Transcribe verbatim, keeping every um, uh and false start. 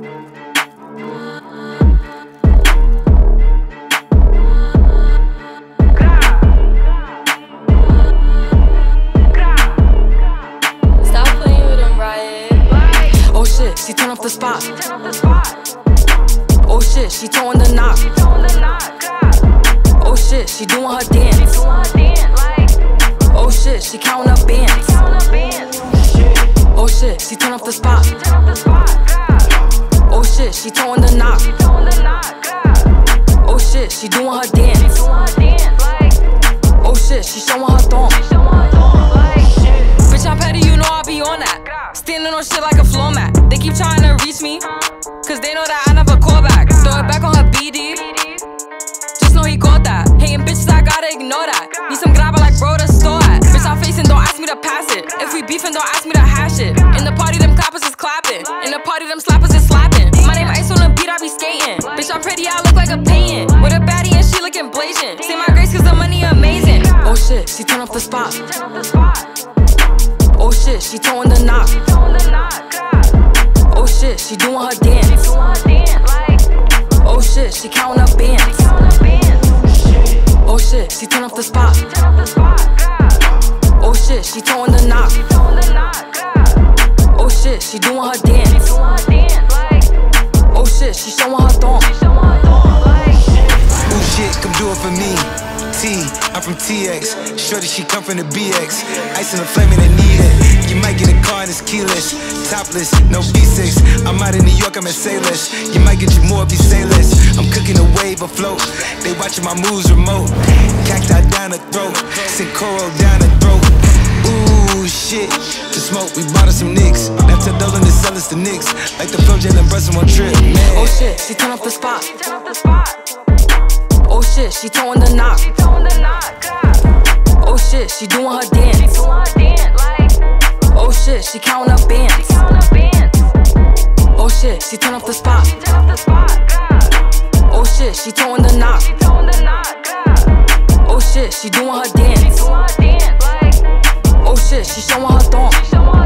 She turn off the spot. Oh shit, she throwing the knock. Oh shit, she doing her dance. Oh shit, she counting up bands. Oh shit, she turn off the spot. Oh shit, she throwing the knock. Oh shit, she doing her dance. Oh shit, she showing her thong. Bitch, I'm petty, you know I be on that. Standing on shit like a floor mat. They keep trying to reach me, cause they know that I never call back. Throw it back on her B D, just know he caught that. Hating bitches, I gotta ignore that. Need some grabber like bro to store at. Bitch, I'm facing, don't ask me to pass it. If we beefing, don't ask me to hash it. In the party, them clappers is clapping. In the party, them slappers is slapping. My name Ice on the beat, I be skating. Bitch, I'm pretty, I look like a painting. With a baddie and she looking blazing. Say my grace cause the money amazing. Oh shit, she turn off the spot. Oh shit, she throwing the knock. Oh shit, she doing her dance. Oh shit, she counting up bands. Oh shit, she turn off the spot. Oh shit, she throwing the knock. Oh shit, she doing her dance. Oh shit, she showing her thong. Ooh shit, come do it for me. T, I'm from T X. Shorty, she come from the B X. Ice in the flame and I need it. You might get a car and it's keyless. Topless, no B six. I'm out in New York, I'm at Sailors. You might get you more, be sailors. I'm cooking a wave afloat. They watching my moves remote. Cacti down the throat. Send coral down the throat. Ooh shit, to smoke, we bought us some nicks. Now to Dolan to sell us the Knicks. Like the Pro Jet and Brussels one trip, man. Oh shit, she turn off the spot. Oh shit, she throwing the knock. Oh shit, she doing her dance. Oh shit, she counting up bands. Oh shit, she turn off the spot. Oh shit, she throwing the knock. Oh shit, she doing her dance. Oh shit, she showing her thong.